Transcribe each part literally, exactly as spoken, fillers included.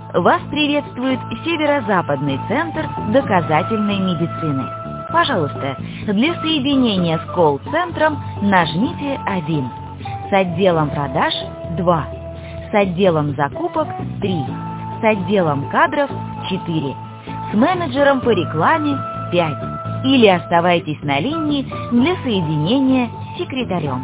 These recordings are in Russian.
Вас приветствует Северо-Западный центр доказательной медицины. Пожалуйста, для соединения с колл-центром нажмите один, с отделом продаж два, с отделом закупок три, с отделом кадров четыре, с менеджером по рекламе пять. Или оставайтесь на линии для соединения с секретарем.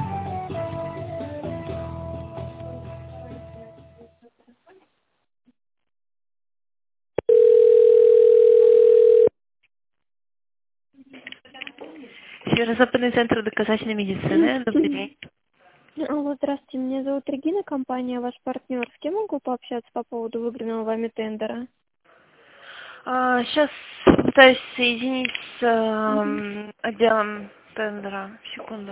Северо-Западный центр доказательной медицины. Добрый день. Алло, здравствуйте, меня зовут Регина, компания «Ваш партнер». С кем могу пообщаться по поводу выигранного вами тендера? А, сейчас пытаюсь соединить с эм, отделом тендера. Секунду.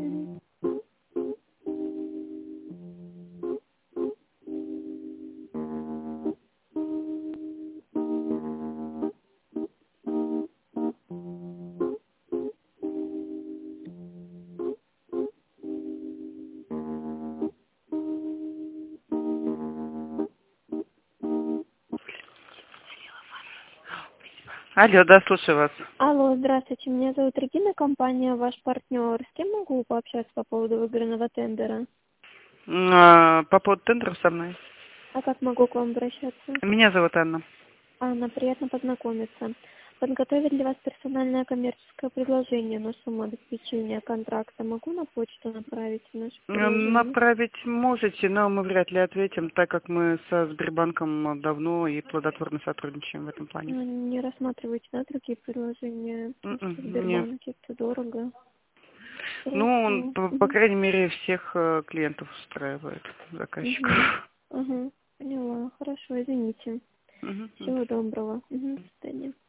Алло, да, слушаю вас. Алло, здравствуйте, меня зовут Регина, компания «Ваш партнер». С кем могу пообщаться по поводу выигранного тендера? А, по поводу тендера со мной. А как могу к вам обращаться? Меня зовут Анна. Анна, приятно познакомиться. Подготовить для вас персональное коммерческое предложение на сумму обеспечения контракта. Могу на почту направить в наше приложение? Направить можете, но мы вряд ли ответим, так как мы со Сбербанком давно и плодотворно сотрудничаем в этом плане. Ну, не рассматриваете, да, другие предложения? Потому что в М-м, Нет. Сбербанке это дорого. Ну, по, по Хорошо. крайней мере, всех э, клиентов устраивает, заказчиков. Угу. Угу. Поняла. Хорошо, извините. Мгм. Всего доброго. Угу. До свидания.